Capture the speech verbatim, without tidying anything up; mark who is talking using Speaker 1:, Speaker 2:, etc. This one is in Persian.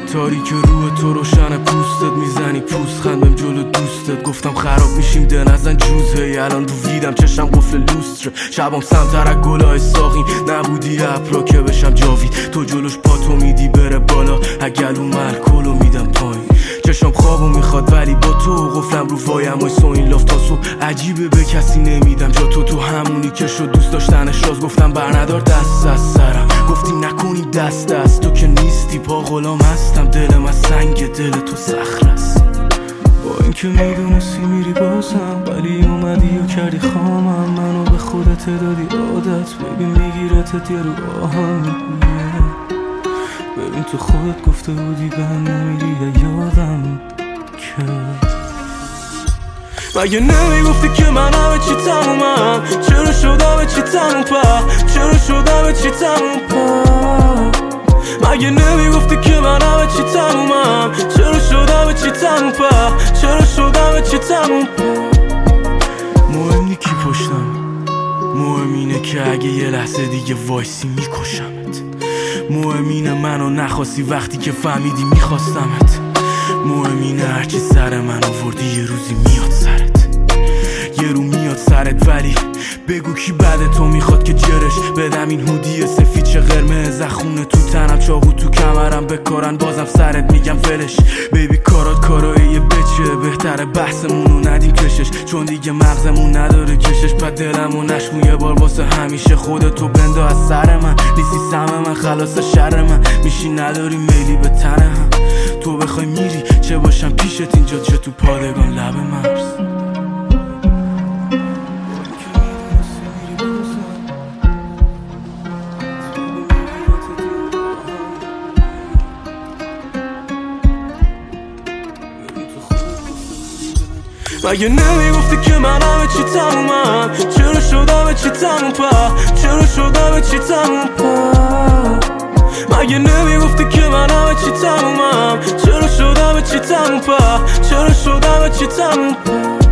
Speaker 1: تاریک روح تو روشن پوستت میزنی پوست خندم جلو دوستت گفتم خراب میشیم ده نزن جوز هی الان رو ویدم چشم قفل لوستر شبام سمتر از گلای ساقی نبودی اپرا که بشم جاوید تو جلوش پاتو میدی بره بالا اگلو مرکلو میدم پایین چشم خوابو میخواد ولی با تو قفلم رو وایم وای سو این لافتاسو عجیبه به کسی نمیدم جا تو تو همونی که شد دوست داشتنش راز گفتم برندار دست از سرم گفتی نکنی دست دست تو که نیستی پا غلام هستم دل من سنگ دل تو صخره است با اینکه میدونستی میری بازم ولی اومدی و کردی خامم منو به خودت دادی عادت ببین میگیرتت یه رو آهم ببین تو خودت گفته بودی به هم نمیری یادم که مگه نمیگفتی که من همه چی تمومم چرا شدم چی تموم په چرا شدم چی تموم په مگه نمیگفتی که من همه چی تمومم چرا شدم چی تموم په چرا شدم چی تموم په مهم نی کی پشتم مهم اینه که اگه یه لحظه دیگه وایسی میکشمت مهم اینه منو نخواستی وقتی که فهمیدی میخواستمت مهم اینه هرچی سر من آوردی یه روزی میاد سرت یه رو میاد سرت ولی بگو کی بعد تو میخواد که جرش بدم این هودی سفید چه قرمز خونه تو تنم چاقو تو کمرم بکارن بازم سرت میگم ولش بیبی کارات کارای یه بچه بهتره بحثمونو ندیم کشش چون دیگه مغزمون نداره کشش پس دلمو نشکن یه بار واسه همیشه خودتو بنده از سر من نیستی سم من خلاص شر من میشی نداری میلی به تن هم تو بخوای میری چه باشم پیشت اینجا چه تو پادگان لب مرز مگه نمیگفتی که من همه چی تمومم چرا شدم چی تموم په چرا شدم چی تموم په مگه نمیگفتی که من همه چی تمومم چرا شدم چی تموم په چرا شدم چی تموم په